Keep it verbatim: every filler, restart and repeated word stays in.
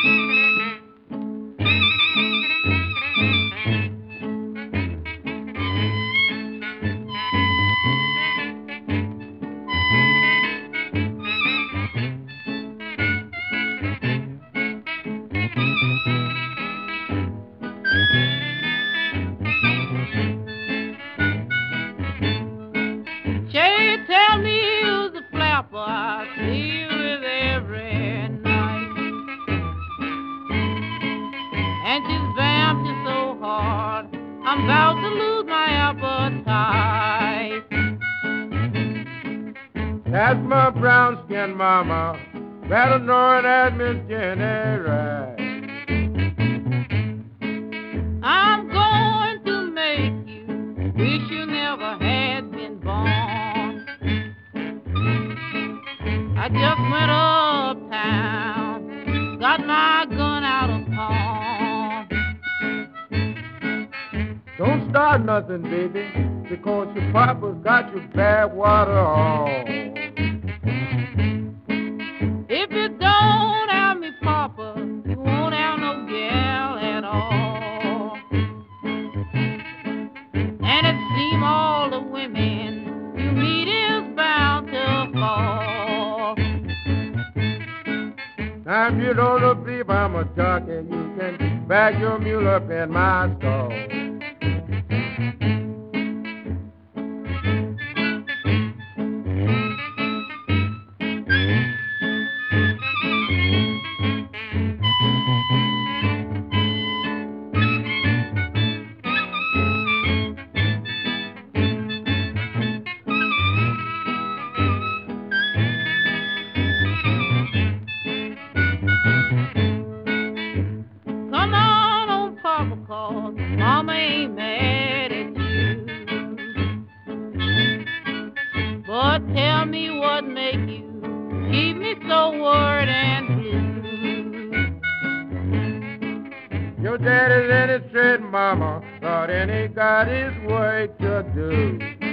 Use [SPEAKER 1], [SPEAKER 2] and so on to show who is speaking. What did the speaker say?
[SPEAKER 1] She tell me who's the flapper I see with every night. And she's vamped it so hard, I'm about to lose my appetite.
[SPEAKER 2] That's my brown-skinned mama, better known as Miss Jenny Wright.
[SPEAKER 1] I'm going to make you wish you never had been born. I just went uptown, got my gun out of pawn.
[SPEAKER 2] Don't start nothing, baby, because your papa's got your bad water on.
[SPEAKER 1] If you don't have me, Papa, you won't have no gal at all. And it seems all the women you meet is bound to fall.
[SPEAKER 2] Now if you don't believe I'm a jockey, you can back your mule up in my stall.
[SPEAKER 1] Come on, old Papa, 'cause Mama ain't mad at you. But tell me what make you keep me so worried and blue.
[SPEAKER 2] Your daddy's in his straight, mama, but then he got his work to do.